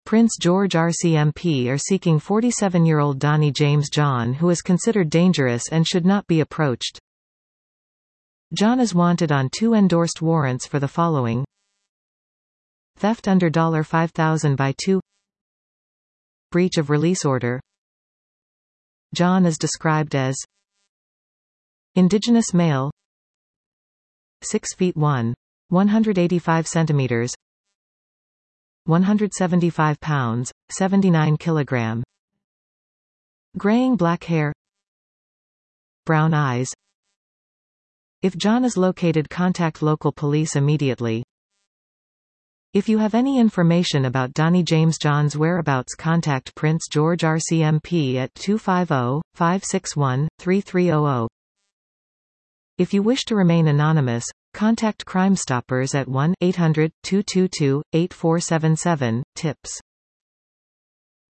Prince George RCMP are seeking 47-year-old Donnie James John, who is considered dangerous and should not be approached. John is wanted on 2 endorsed warrants for the following: theft under $5,000 by 2, breach of release order. John is described as indigenous male, 6 feet 185 centimeters, 175 pounds, 79 kilogram, graying black hair, brown eyes. If John is located, contact local police immediately. If you have any information about Donnie James John's whereabouts, contact Prince George RCMP at 250-561-3300. If you wish to remain anonymous, contact Crime Stoppers at 1-800-222-8477. Tips.